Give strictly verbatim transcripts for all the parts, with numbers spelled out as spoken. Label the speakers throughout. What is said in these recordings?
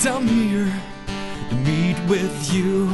Speaker 1: I'm here to meet with you.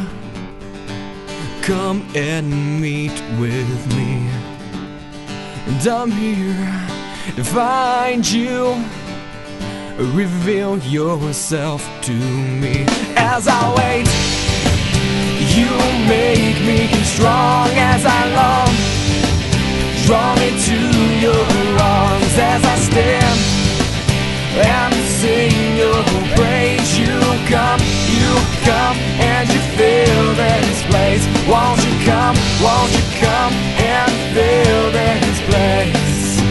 Speaker 1: Come and meet with me. And I'm here to find you. Reveal yourself to me. As I wait, you make me strong. As I long, draw me to your arms. As I stand and sing your praise, you come, you come, and you fill this place. Won't you come, won't you come and fill this place?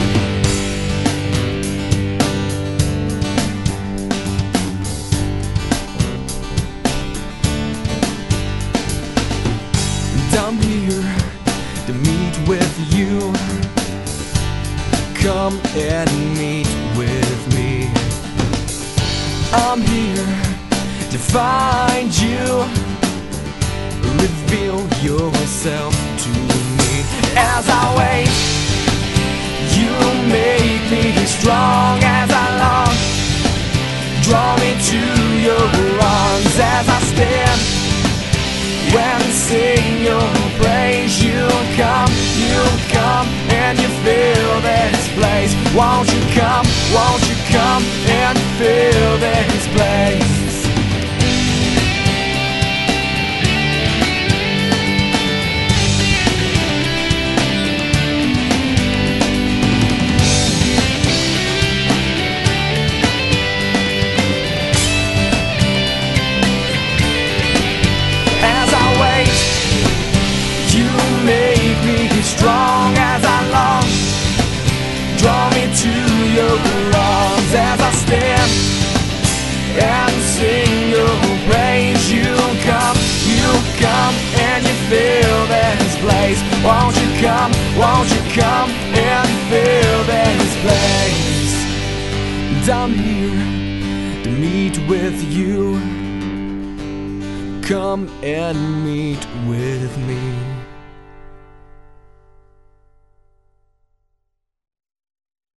Speaker 1: And I'm here to meet with you. Come and meet with me. I'm here to find you. Reveal yourself to me. As I wait, you make me strong. As I long, draw me to your arms. As I stand when sing your praise, you come, you come, and you fill this place. Won't you come, won't you come and fill this place? Strong as I long, draw me to your arms. As I stand and sing your praise, you come, you come, and you fill this place. Won't you come, won't you come and fill this place? And I'm here to meet with you. Come and meet with me.